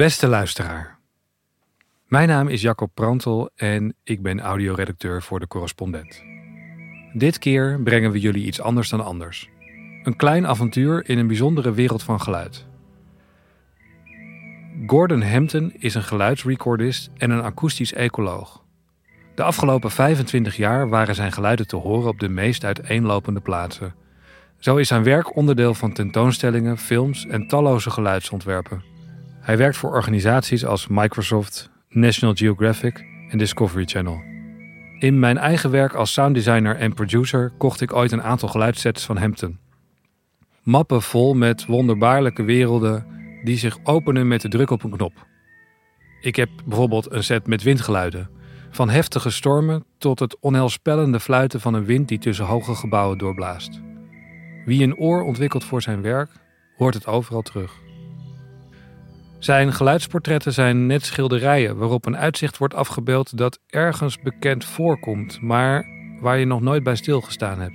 Beste luisteraar. Mijn naam is Jacob Prantel en ik ben audioredacteur voor De Correspondent. Dit keer brengen we jullie iets anders dan anders. Een klein avontuur in een bijzondere wereld van geluid. Gordon Hampton is een geluidsrecordist en een akoestisch ecoloog. De afgelopen 25 jaar waren zijn geluiden te horen op de meest uiteenlopende plaatsen. Zo is zijn werk onderdeel van tentoonstellingen, films en talloze geluidsontwerpen. Hij werkt voor organisaties als Microsoft, National Geographic en Discovery Channel. In mijn eigen werk als sounddesigner en producer kocht ik ooit een aantal geluidssets van Hampton. Mappen vol met wonderbaarlijke werelden die zich openen met de druk op een knop. Ik heb bijvoorbeeld een set met windgeluiden. Van heftige stormen tot het onheilspellende fluiten van een wind die tussen hoge gebouwen doorblaast. Wie een oor ontwikkelt voor zijn werk, hoort het overal terug. Zijn geluidsportretten zijn net schilderijen waarop een uitzicht wordt afgebeeld dat ergens bekend voorkomt, maar waar je nog nooit bij stilgestaan hebt.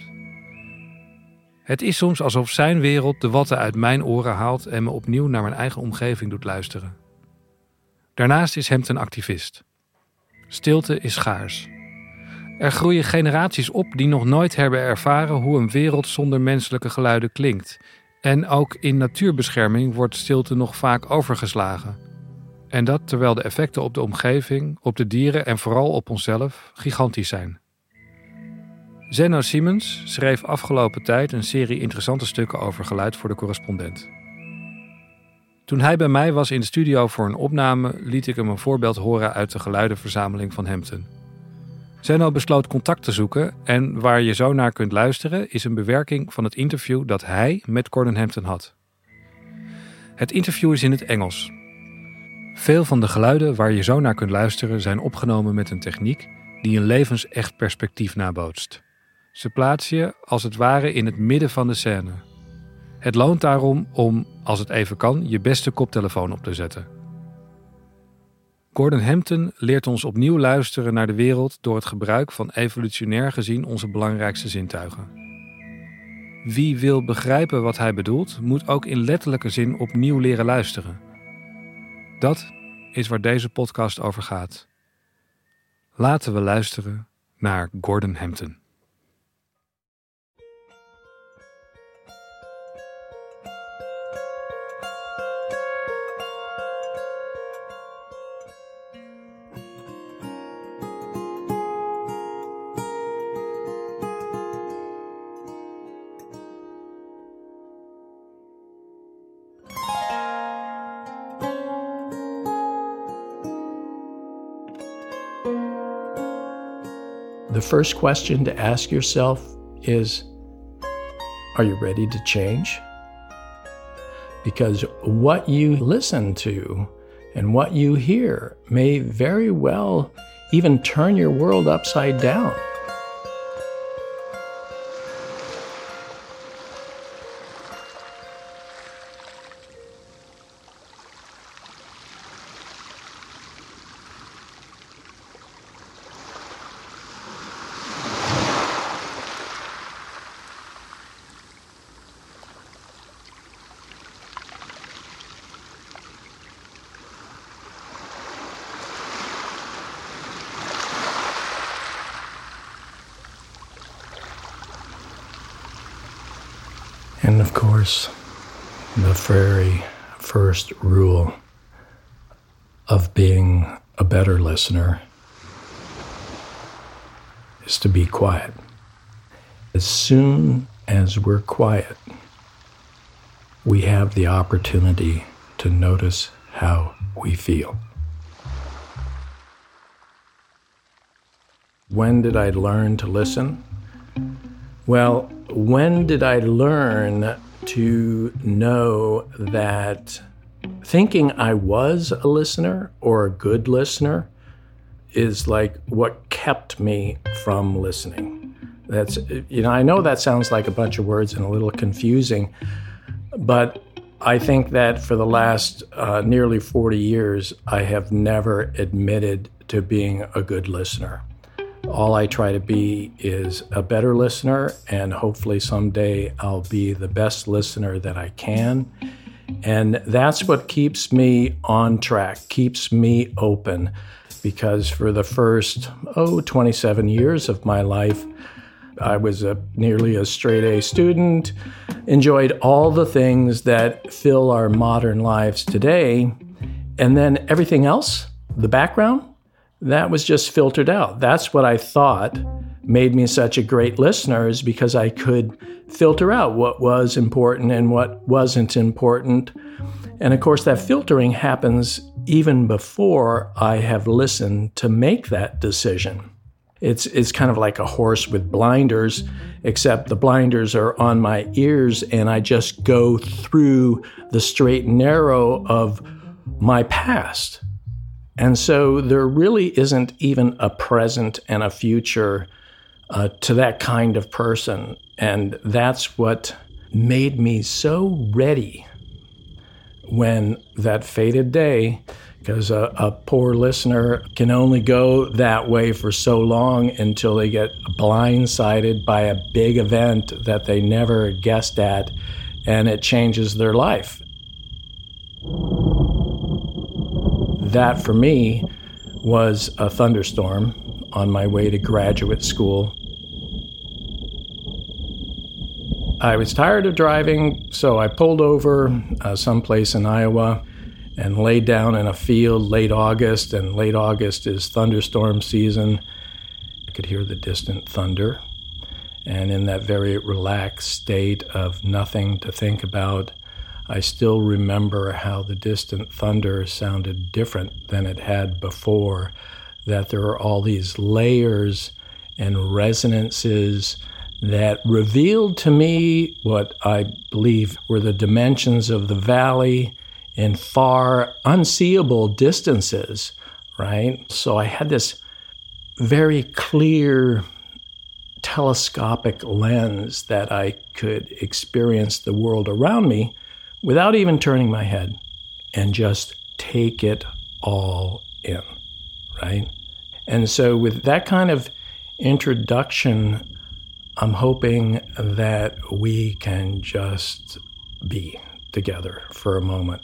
Het is soms alsof zijn wereld de watten uit mijn oren haalt en me opnieuw naar mijn eigen omgeving doet luisteren. Daarnaast is Hampton activist. Stilte is schaars. Er groeien generaties op die nog nooit hebben ervaren hoe een wereld zonder menselijke geluiden klinkt. En ook in natuurbescherming wordt stilte nog vaak overgeslagen. En dat terwijl de effecten op de omgeving, op de dieren en vooral op onszelf gigantisch zijn. Zeno Siemens schreef afgelopen tijd een serie interessante stukken over geluid voor De Correspondent. Toen hij bij mij was in de studio voor een opname, liet ik hem een voorbeeld horen uit de geluidenverzameling van Hampton. Zeno besloot contact te zoeken en waar je zo naar kunt luisteren is een bewerking van het interview dat hij met Gordon Hampton had. Het interview is in het Engels. Veel van de geluiden waar je zo naar kunt luisteren zijn opgenomen met een techniek die een levensecht perspectief nabootst. Ze plaats je als het ware in het midden van de scène. Het loont daarom om, als het even kan, je beste koptelefoon op te zetten. Gordon Hampton leert ons opnieuw luisteren naar de wereld door het gebruik van evolutionair gezien onze belangrijkste zintuigen. Wie wil begrijpen wat hij bedoelt, moet ook in letterlijke zin opnieuw leren luisteren. Dat is waar deze podcast over gaat. Laten we luisteren naar Gordon Hampton. The first question to ask yourself is, are you ready to change? Because what you listen to and what you hear may very well even turn your world upside down. And of course, the very first rule of being a better listener is to be quiet. As soon as we're quiet, we have the opportunity to notice how we feel. When did I learn to listen? Well, when did I learn to know that thinking I was a listener or a good listener is like what kept me from listening? That's, I know that sounds like a bunch of words and a little confusing, but I think that for the last nearly 40 years, I have never admitted to being a good listener. All I try to be is a better listener, and hopefully someday I'll be the best listener that I can. And that's what keeps me on track, keeps me open, because for the first, 27 years of my life, I was nearly a straight A student, enjoyed all the things that fill our modern lives today, and then everything else, the background, that was just filtered out. That's what I thought made me such a great listener, is because I could filter out what was important and what wasn't important. And of course, that filtering happens even before I have listened to make that decision. It's kind of like a horse with blinders, except the blinders are on my ears and I just go through the straight and narrow of my past. And so there really isn't even a present and a future to that kind of person. And that's what made me so ready when that fated day, because a poor listener can only go that way for so long until they get blindsided by a big event that they never guessed at, and it changes their life. That, for me, was a thunderstorm on my way to graduate school. I was tired of driving, so I pulled over someplace in Iowa and laid down in a field late August, and late August is thunderstorm season. I could hear the distant thunder, and in that very relaxed state of nothing to think about, I still remember how the distant thunder sounded different than it had before, that there are all these layers and resonances that revealed to me what I believe were the dimensions of the valley in far unseeable distances, right? So I had this very clear telescopic lens that I could experience the world around me without even turning my head, and just take it all in, right? And so with that kind of introduction, I'm hoping that we can just be together for a moment.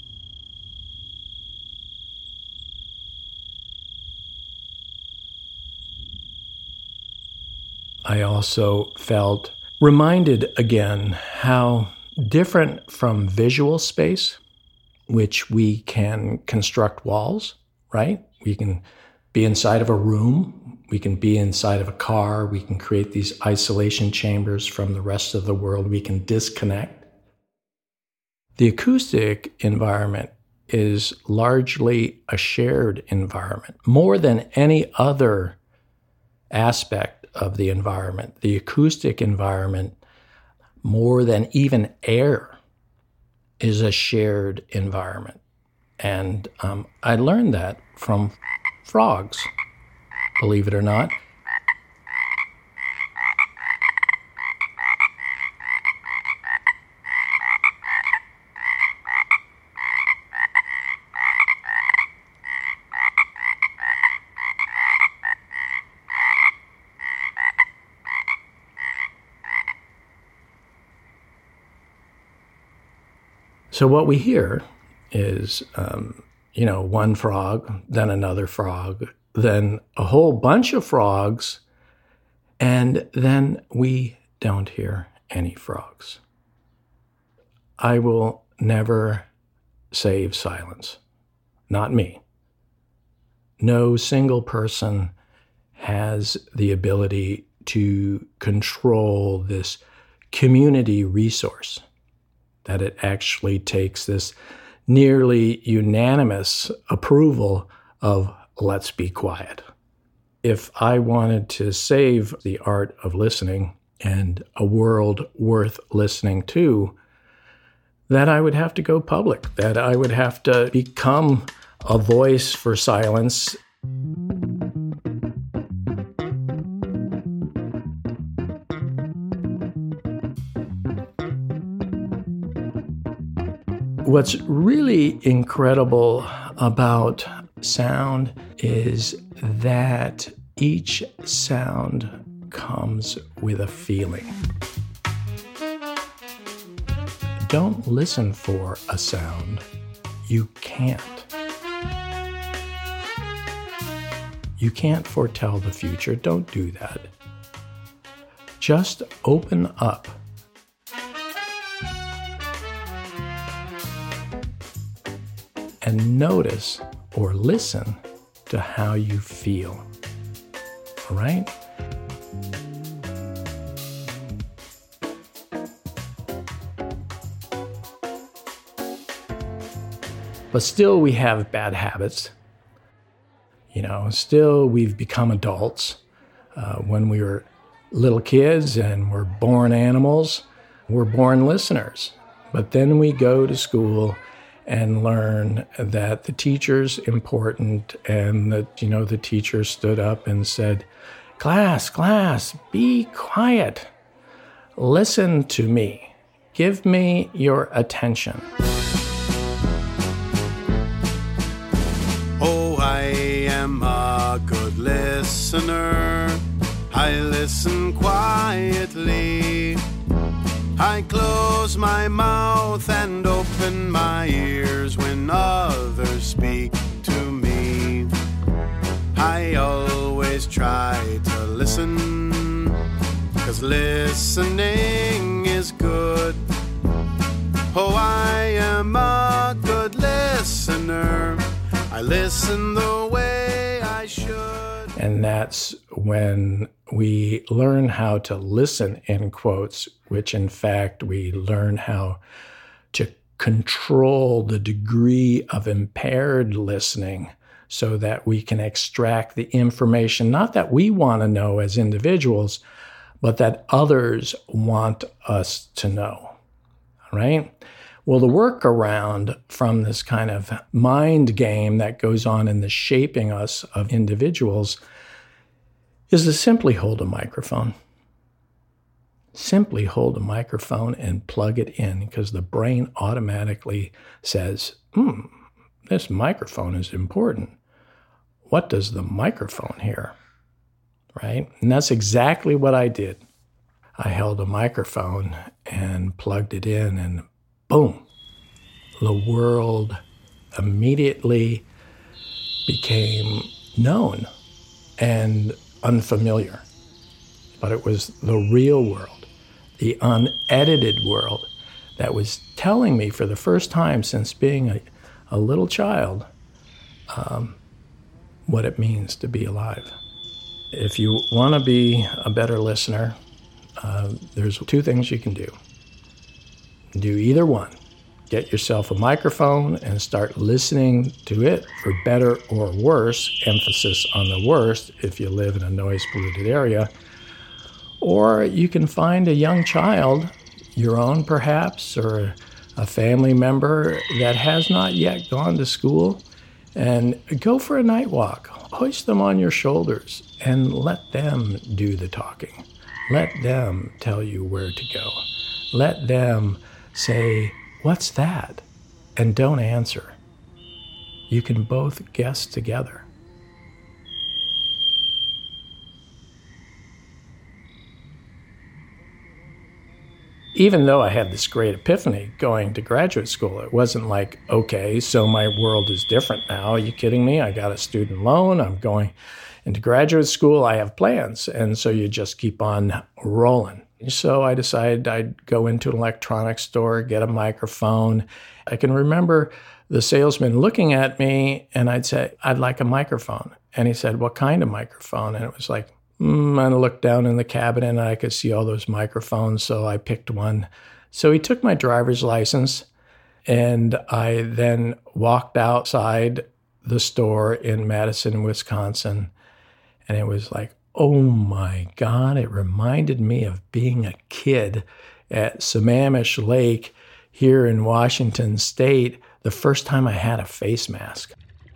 I also felt reminded again how different from visual space, which we can construct walls, right? We can be inside of a room, we can be inside of a car, we can create these isolation chambers from the rest of the world, we can disconnect. The acoustic environment is largely a shared environment. More than any other aspect of the environment, the acoustic environment, more than even air, is a shared environment. And I learned that from frogs, believe it or not. So what we hear is, one frog, then another frog, then a whole bunch of frogs, and then we don't hear any frogs. I will never save silence. Not me. No single person has the ability to control this community resource, that it actually takes this nearly unanimous approval of let's be quiet. If I wanted to save the art of listening and a world worth listening to, that I would have to go public, that I would have to become a voice for silence. What's really incredible about sound is that each sound comes with a feeling. don't listen for a sound. You can't. You can't foretell the future. Don't do that. Just open up. And notice or listen to how you feel. All right? But still, we have bad habits. Still we've become adults. When we were little kids and we're born animals, we're born listeners. But then we go to school and learn that the teacher's important, and that, the teacher stood up and said, class, be quiet. Listen to me. Give me your attention. I'm a good listener. I listen quietly. I close my mouth and open my ears when others speak to me. I always try to listen, 'cause listening is good. Oh, I am a good listener. I listen the way I should. And that's when we learn how to listen, in quotes, which in fact we learn how to control the degree of impaired listening so that we can extract the information, not that we want to know as individuals, but that others want us to know. All right? Well, the workaround from this kind of mind game that goes on in the shaping us of individuals is to simply hold a microphone. Simply hold a microphone and plug it in, because the brain automatically says, this microphone is important. What does the microphone hear? Right? And that's exactly what I did. I held a microphone and plugged it in, and boom, the world immediately became known and unfamiliar. But it was the real world, the unedited world, that was telling me for the first time since being a little child what it means to be alive. If you want to be a better listener, there's two things you can do. Do either one. Get yourself a microphone and start listening to it, for better or worse, emphasis on the worst if you live in a noise-polluted area. Or you can find a young child, your own perhaps, or a family member that has not yet gone to school, and go for a night walk. Hoist them on your shoulders and let them do the talking. Let them tell you where to go. Let them say, "What's that?" And don't answer. You can both guess together. Even though I had this great epiphany going to graduate school, it wasn't like, okay, so my world is different now. Are you kidding me? I got a student loan. I'm going into graduate school. I have plans. And so you just keep on rolling. So I decided I'd go into an electronics store, get a microphone. I can remember the salesman looking at me, and I'd say, "I'd like a microphone." And he said, "What kind of microphone?" And it was like, and I looked down in the cabinet and I could see all those microphones, so I picked one. So he took my driver's license, and I then walked outside the store in Madison, Wisconsin, and it was like, oh my God, it reminded me of being a kid at Sammamish Lake here in Washington State, the first time I had a face mask.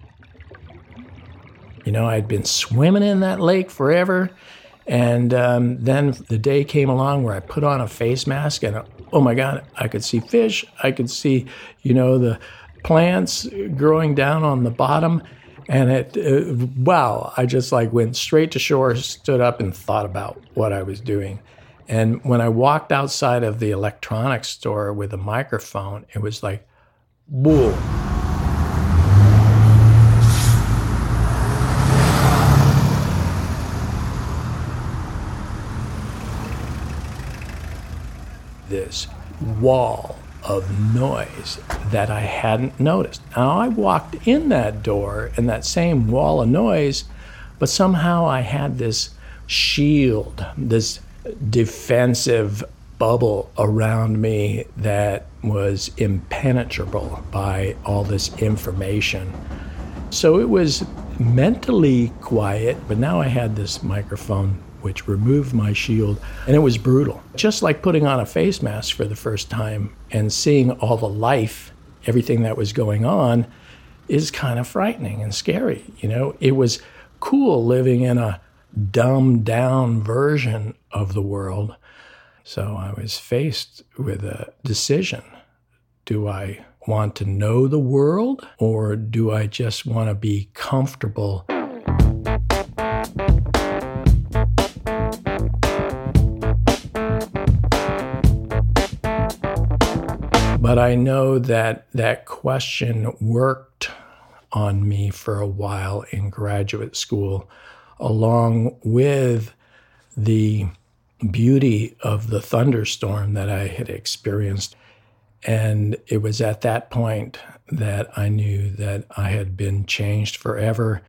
You know, I'd been swimming in that lake forever, and then the day came along where I put on a face mask, and oh my God, I could see fish. I could see, the plants growing down on the bottom, and wow, I just went straight to shore, stood up and thought about what I was doing. And when I walked outside of the electronics store with a microphone, it was like, whoa. This wall of noise that I hadn't noticed. Now, I walked in that door and that same wall of noise, but somehow I had this shield, this defensive bubble around me that was impenetrable by all this information. So it was mentally quiet, but now I had this microphone which removed my shield, and it was brutal. Just like putting on a face mask for the first time and seeing all the life, everything that was going on, is kind of frightening and scary. You know, it was cool living in a dumbed down version of the world. So I was faced with a decision. Do I want to know the world, or do I just want to be comfortable? But I know that that question worked on me for a while in graduate school, along with the beauty of the thunderstorm that I had experienced. And it was at that point that I knew that I had been changed forever.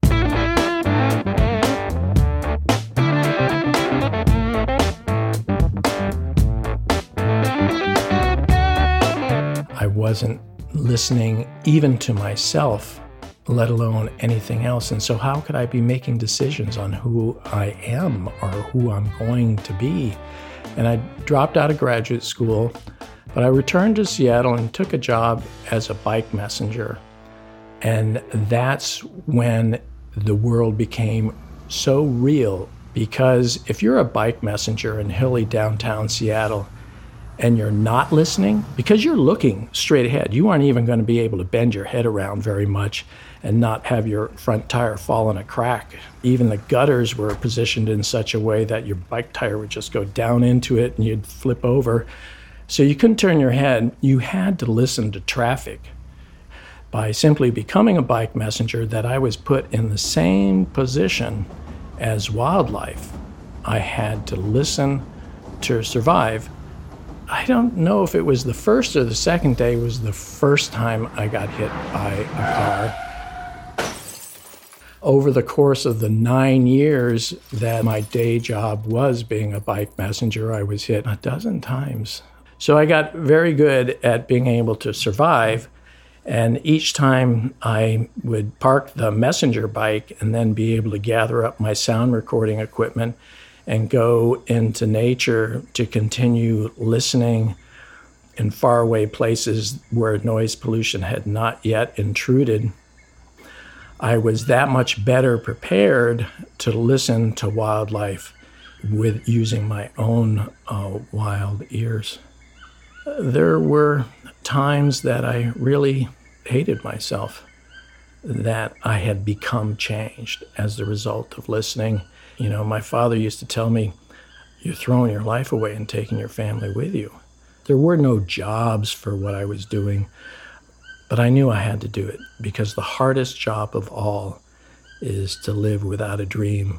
I wasn't listening even to myself, let alone anything else. And so how could I be making decisions on who I am or who I'm going to be? And I dropped out of graduate school, but I returned to Seattle and took a job as a bike messenger. And that's when the world became so real, because if you're a bike messenger in hilly downtown Seattle, and you're not listening, because you're looking straight ahead, you aren't even going to be able to bend your head around very much and not have your front tire fall in a crack. Even the gutters were positioned in such a way that your bike tire would just go down into it and you'd flip over. So you couldn't turn your head. You had to listen to traffic. By simply becoming a bike messenger, that I was put in the same position as wildlife. I had to listen to survive. I don't know if it was the first or the second day was the first time I got hit by a car. Over the course of the 9 years that my day job was being a bike messenger, I was hit a dozen times. So I got very good at being able to survive. And each time I would park the messenger bike and then be able to gather up my sound recording equipment and go into nature to continue listening in faraway places where noise pollution had not yet intruded, I was that much better prepared to listen to wildlife with using my own wild ears. There were times that I really hated myself, that I had become changed as the result of listening. You know, my father used to tell me, you're throwing your life away and taking your family with you. There were no jobs for what I was doing, but I knew I had to do it, because the hardest job of all is to live without a dream.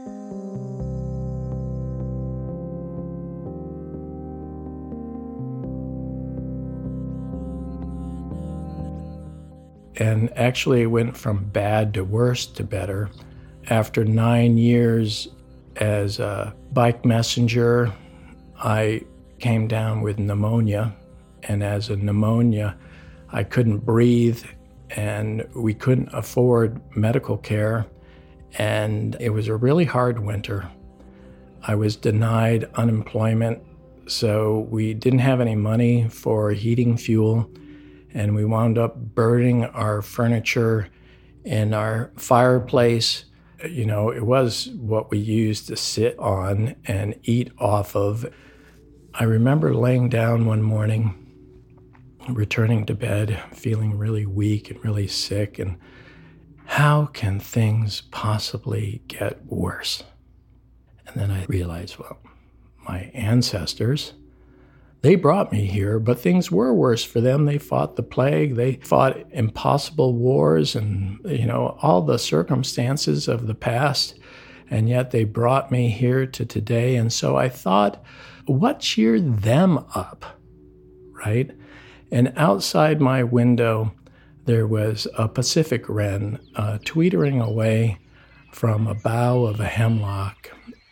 And actually it went from bad to worse to better. After 9 years as a bike messenger, I came down with pneumonia. And as a pneumonia, I couldn't breathe, and we couldn't afford medical care. And it was a really hard winter. I was denied unemployment, so we didn't have any money for heating fuel. And we wound up burning our furniture in our fireplace. You know, it was what we used to sit on and eat off of. I remember laying down one morning, returning to bed, feeling really weak and really sick, and how can things possibly get worse? And then I realized, well, my ancestors. They brought me here, but things were worse for them. They fought the plague. They fought impossible wars and, all the circumstances of the past. And yet they brought me here to today. And so I thought, what cheered them up, right? And outside my window, there was a Pacific wren tweetering away from a bough of a hemlock.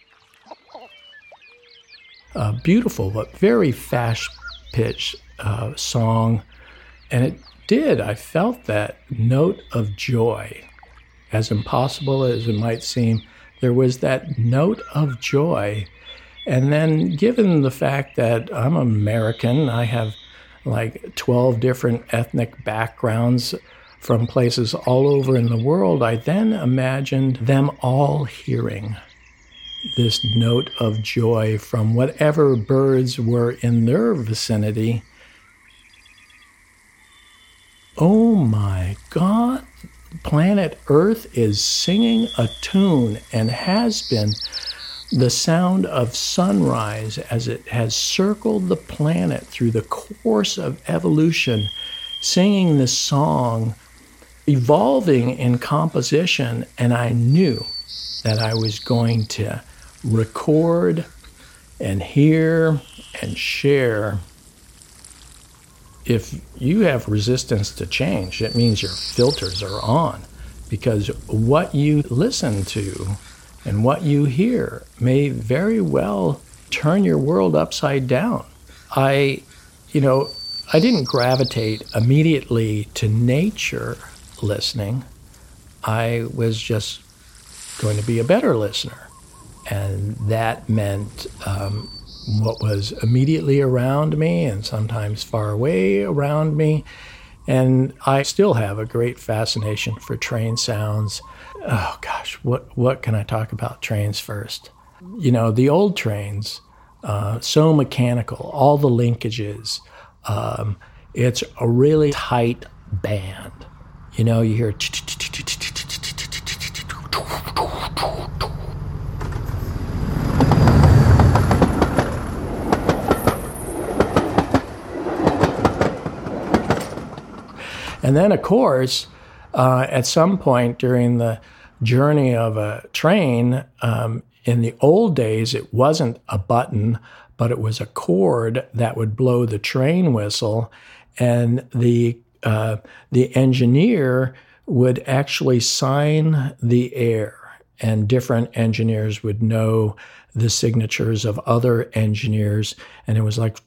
A beautiful but very fast-pitched song. And I felt that note of joy. As impossible as it might seem, there was that note of joy. And then given the fact that I'm American, I have like 12 different ethnic backgrounds from places all over in the world, I then imagined them all hearing this note of joy from whatever birds were in their vicinity. Oh my God, planet Earth is singing a tune and has been. The sound of sunrise as it has circled the planet through the course of evolution, singing this song, evolving in composition, and I knew that I was going to record and hear and share. If you have resistance to change, it means your filters are on, because what you listen to and what you hear may very well turn your world upside down. I didn't gravitate immediately to nature listening. I was just going to be a better listener. And that meant what was immediately around me and sometimes far away around me. And I still have a great fascination for train sounds. Oh gosh, what can I talk about trains first? The old trains, so mechanical, all the linkages. It's a really tight band. You hear. And then, of course, at some point during the journey of a train, in the old days, it wasn't a button, but it was a cord that would blow the train whistle, and the engineer would actually sign the air, and different engineers would know the signatures of other engineers, and it was like.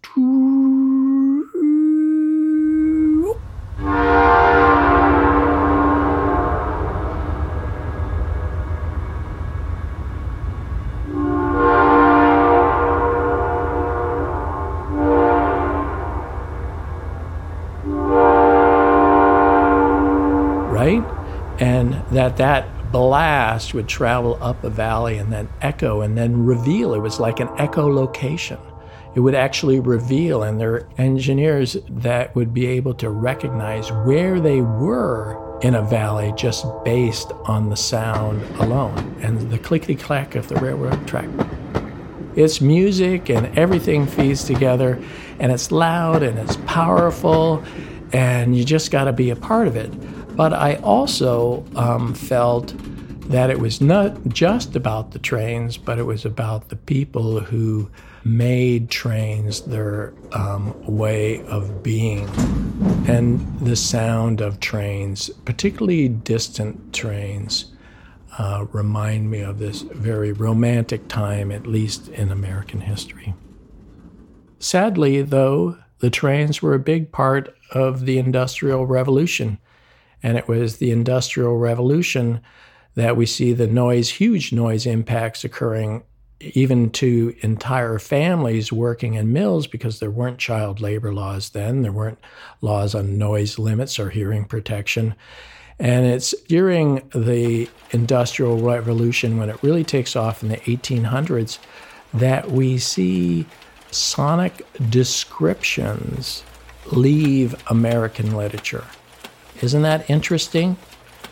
Right? And that blast would travel up a valley and then echo and then reveal. It was like an echolocation. It would actually reveal, and there are engineers that would be able to recognize where they were in a valley just based on the sound alone and the clickety-clack of the railroad track. It's music and everything feeds together, and it's loud and it's powerful, and you just got to be a part of it. But I also felt that it was not just about the trains, but it was about the people who made trains their way of being. And the sound of trains, particularly distant trains, remind me of this very romantic time, at least in American history. Sadly, though, the trains were a big part of the Industrial Revolution. And it was the Industrial Revolution that we see the huge noise impacts occurring even to entire families working in mills, because there weren't child labor laws then. There weren't laws on noise limits or hearing protection. And it's during the Industrial Revolution, when it really takes off in the 1800s, that we see sonic descriptions leave American literature. Isn't that interesting?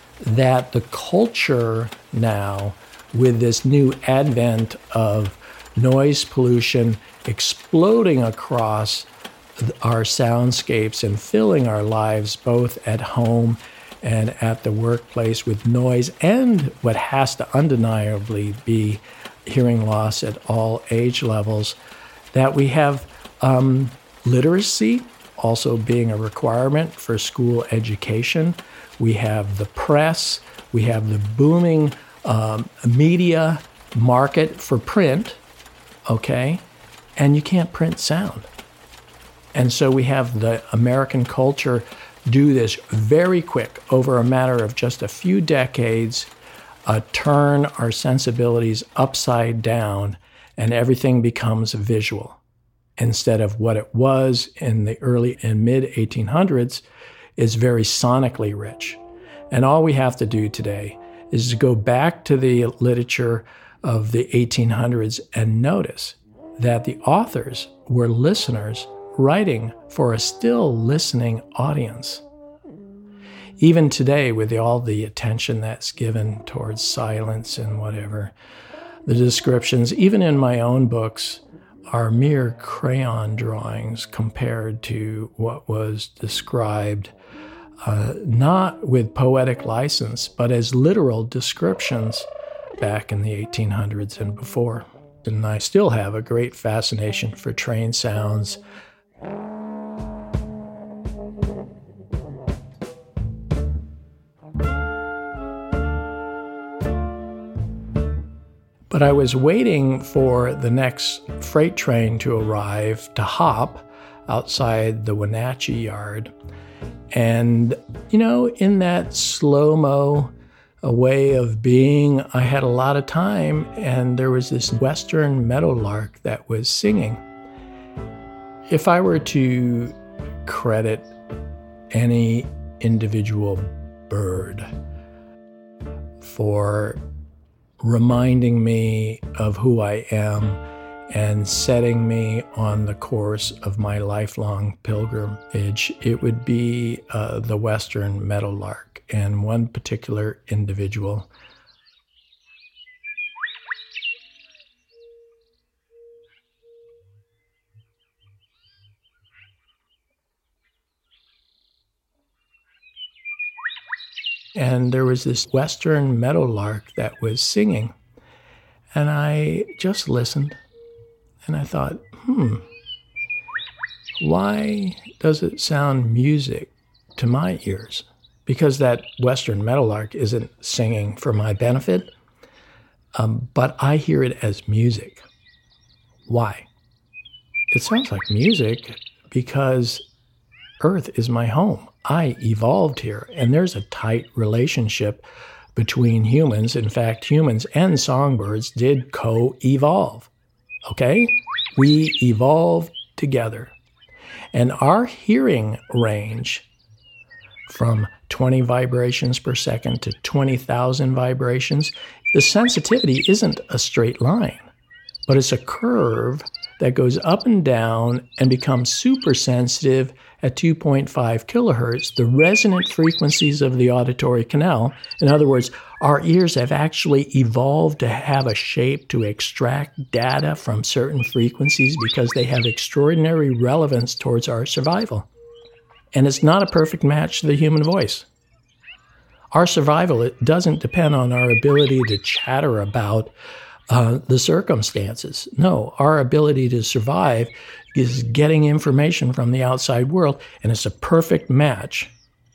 That the culture now, with this new advent of noise pollution exploding across our soundscapes and filling our lives both at home and at the workplace with noise and what has to undeniably be hearing loss at all age levels, that we have literacy also being a requirement for school education. We have the press. We have the booming media market for print, okay? And you can't print sound. And so we have the American culture do this very quick, over a matter of just a few decades, turn our sensibilities upside down, and everything becomes visual. Instead of what it was in the early and mid-1800s, is very sonically rich. And all we have to do today is to go back to the literature of the 1800s and notice that the authors were listeners writing for a still listening audience. Even today, with all the attention that's given towards silence and whatever, the descriptions, even in my own books, are mere crayon drawings compared to what was described, not with poetic license, but as literal descriptions back in the 1800s and before. And I still have a great fascination for train sounds. But I was waiting for the next freight train to arrive to hop outside the Wenatchee yard. And, you know, in that slow-mo way of being, I had a lot of time, and there was this western meadowlark that was singing. If I were to credit any individual bird for reminding me of who I am and setting me on the course of my lifelong pilgrimage, it would be the western meadowlark, and one particular individual. And there was this western meadowlark that was singing. And I just listened. And I thought, why does it sound music to my ears? Because that western meadowlark isn't singing for my benefit, but I hear it as music. Why? It sounds like music because Earth is my home. I evolved here, and there's a tight relationship between humans. In fact, humans and songbirds did co-evolve, okay? We evolved together. And our hearing range from 20 vibrations per second to 20,000 vibrations, the sensitivity isn't a straight line, but it's a curve that goes up and down and becomes super sensitive at 2.5 kilohertz, the resonant frequencies of the auditory canal. In other words, our ears have actually evolved to have a shape to extract data from certain frequencies because they have extraordinary relevance towards our survival. And it's not a perfect match to the human voice. Our survival, it doesn't depend on our ability to chatter about the circumstances. No, our ability to survive is getting information from the outside world, and it's a perfect match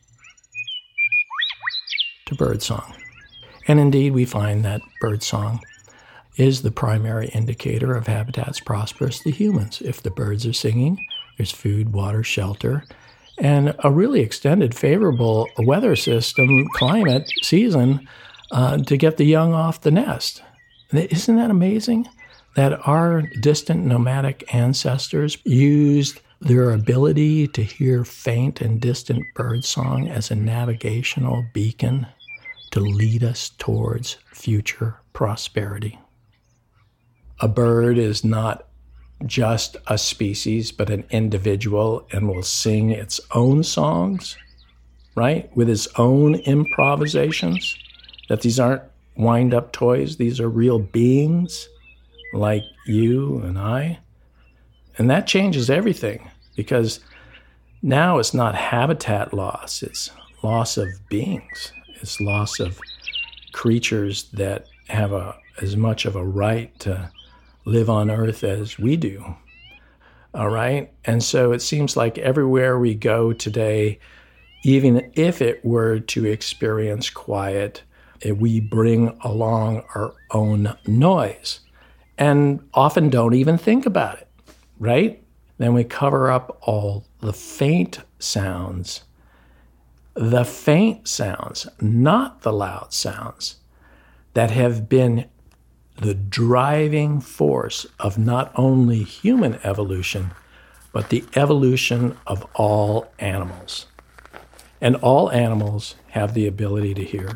to birdsong. And indeed, we find that birdsong is the primary indicator of habitats prosperous to humans. If the birds are singing, there's food, water, shelter, and a really extended favorable weather system, climate, season to get the young off the nest. Isn't that amazing? That our distant nomadic ancestors used their ability to hear faint and distant birdsong as a navigational beacon to lead us towards future prosperity. A bird is not just a species, but an individual, and will sing its own songs, right? With its own improvisations, that these aren't wind-up toys. These are real beings like you and I. And that changes everything, because now it's not habitat loss, it's loss of beings. It's loss of creatures that have as much of a right to live on Earth as we do. All right? And so it seems like everywhere we go today, even if it were to experience quiet, we bring along our own noise and often don't even think about it, right? Then we cover up all the faint sounds. The faint sounds, not the loud sounds, that have been the driving force of not only human evolution, but the evolution of all animals. And all animals have the ability to hear.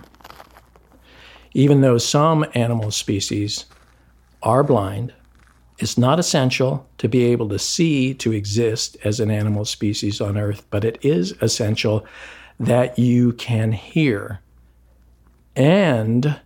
Even though some animal species are blind, it's not essential to be able to see to exist as an animal species on Earth, but it is essential that you can hear and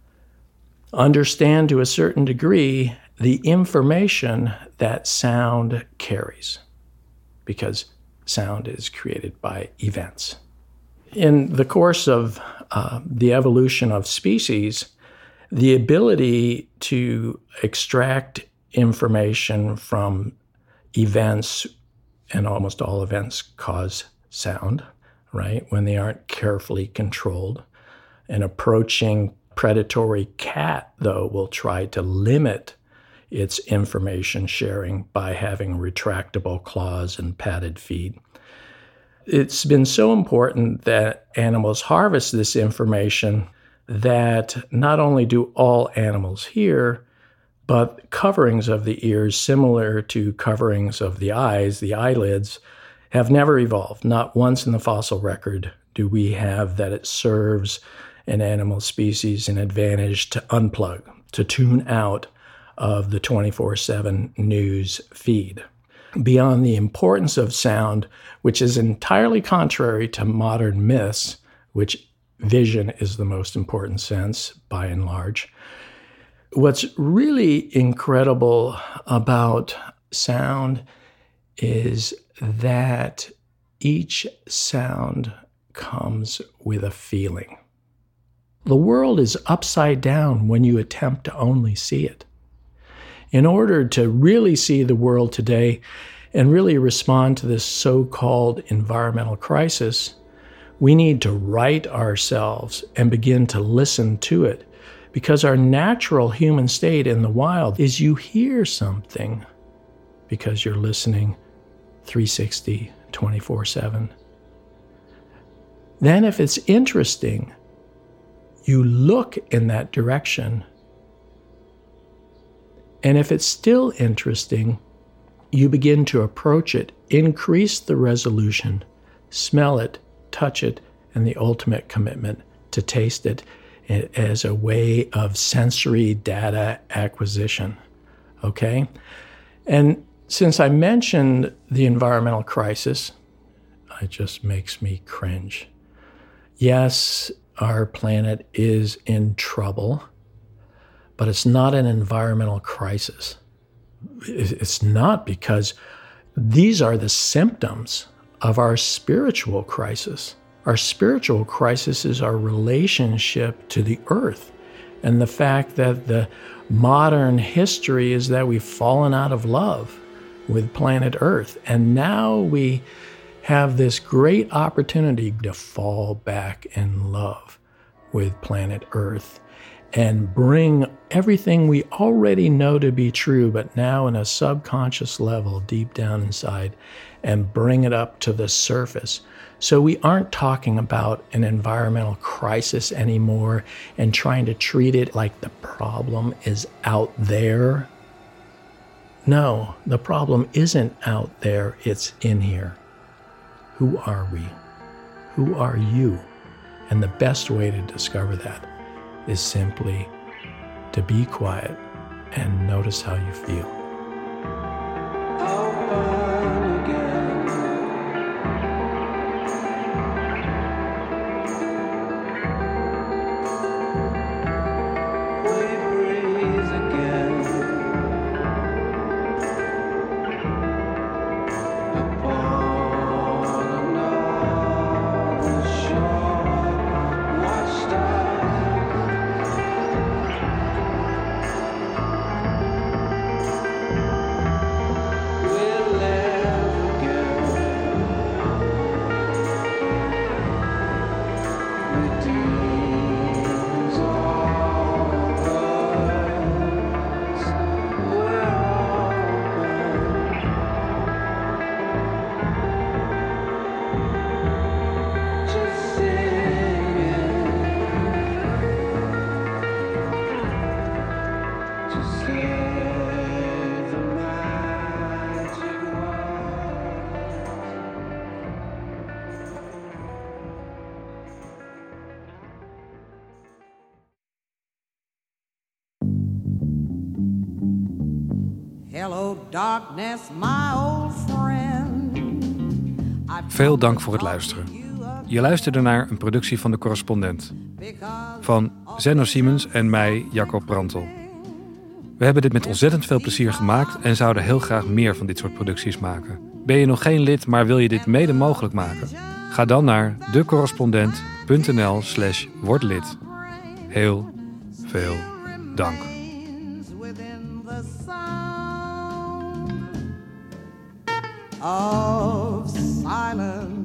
understand to a certain degree the information that sound carries, because sound is created by events. In the course of the evolution of species, the ability to extract information from events, and almost all events cause sound, right, when they aren't carefully controlled. An approaching predatory cat, though, will try to limit its information sharing by having retractable claws and padded feet. It's been so important that animals harvest this information that not only do all animals hear, but coverings of the ears similar to coverings of the eyes, the eyelids, have never evolved. Not once in the fossil record do we have that it serves an animal species an advantage to unplug, to tune out of the 24/7 news feed. Beyond the importance of sound, which is entirely contrary to modern myths, which vision is the most important sense by and large, what's really incredible about sound is that each sound comes with a feeling. The world is upside down when you attempt to only see it. In order to really see the world today and really respond to this so-called environmental crisis, we need to right ourselves and begin to listen to it, because our natural human state in the wild is you hear something because you're listening 360, 24/7. Then if it's interesting, you look in that direction. And if it's still interesting, you begin to approach it, increase the resolution, smell it, touch it, and the ultimate commitment to taste it as a way of sensory data acquisition, okay? And since I mentioned the environmental crisis, it just makes me cringe. Yes, our planet is in trouble, but it's not an environmental crisis. It's not, because these are the symptoms of our spiritual crisis. Our spiritual crisis is our relationship to the earth, and the fact that the modern history is that we've fallen out of love with planet Earth. And now we have this great opportunity to fall back in love with planet Earth and bring everything we already know to be true, but now in a subconscious level deep down inside, and bring it up to the surface. So we aren't talking about an environmental crisis anymore and trying to treat it like the problem is out there. No, the problem isn't out there, it's in here. Who are we? Who are you? And the best way to discover that is simply to be quiet and notice how you feel. Hello darkness, my old friend. Veel dank voor het luisteren. Je luisterde naar een productie van De Correspondent. Van Zenno Siemens en mij, Jacob Brantel. We hebben dit met ontzettend veel plezier gemaakt en zouden heel graag meer van dit soort producties maken. Ben je nog geen lid, maar wil je dit mede mogelijk maken? Ga dan naar decorrespondent.nl/word lid. Heel veel dank. Of silence.